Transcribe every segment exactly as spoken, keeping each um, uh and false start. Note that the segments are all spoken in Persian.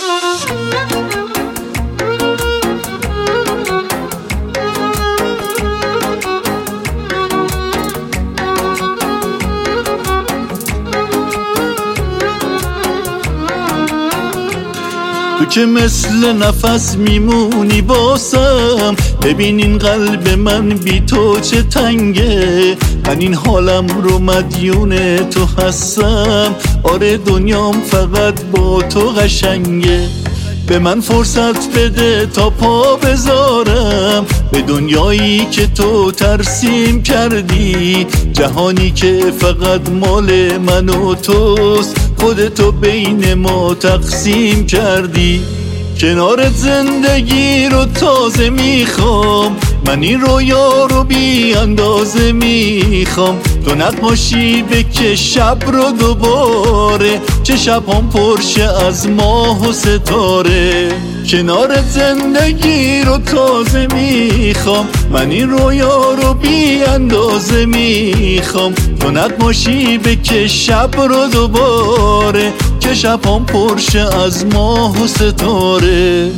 تو که مثل نفس میمونی باسم، ببین این قلب من بی تو چه تنگه. من این حالم رو مدیون تو هستم، آره دنیام فقط با تو قشنگه. به من فرصت بده تا پا بذارم به دنیایی که تو ترسیم کردی، جهانی که فقط مال من و توست، خودتو بین ما تقسیم کردی. کنارت زندگی رو تازه میخوام، من این رویا رو بی اندازه میخوام. تو نقاشی بکش شب رو دوباره، چه شب هم پرشه از ماه و ستاره. کنارت زندگی رو تازه میخوام، من این رویا رو بی اندازه میخوام. تو نقاشی بکش شب رو دوباره، چه شب هم پرشه از ماه و ستاره.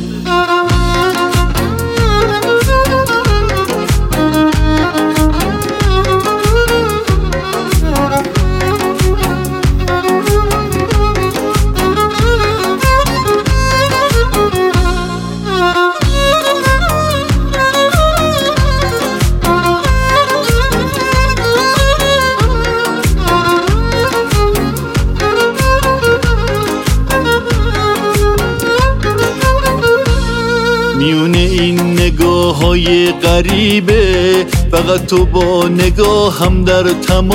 میونه این نگاه های غریبه، فقط تو با نگاه هم در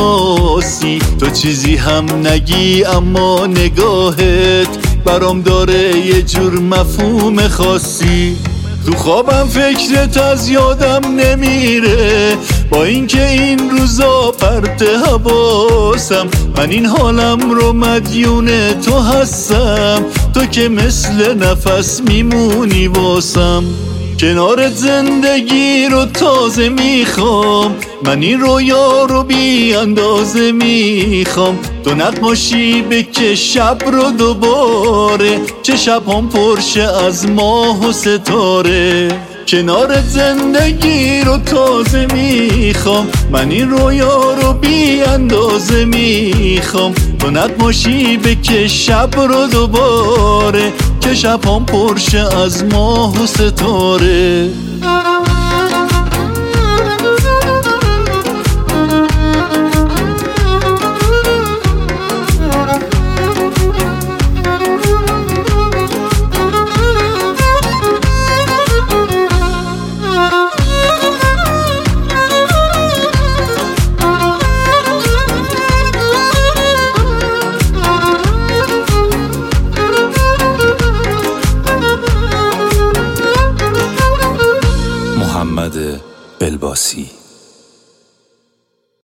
تماسی. تو چیزی هم نگی اما نگاهت برام داره یه جور مفهوم خاصی. تو خوابم فکرت از یادم نمیره، با اینکه این روزا پرت حواسم. من این حالم رو مدیون تو هستم، تو که مثل نفس میمونی واسم. کنارت زندگی رو تازه میخوام، من این رویا رو بی اندازه میخوام. تو نقاشی بکش شب رو دوباره، چه شب هم پرشه از ماه و ستاره. کنارت زندگی رو تازه میخوام، من این رویا رو بی اندازه میخوام. تو نقاشی بکش شب رو دوباره، که شب هم پرشه از ماه و ستاره. محمد بلباسی.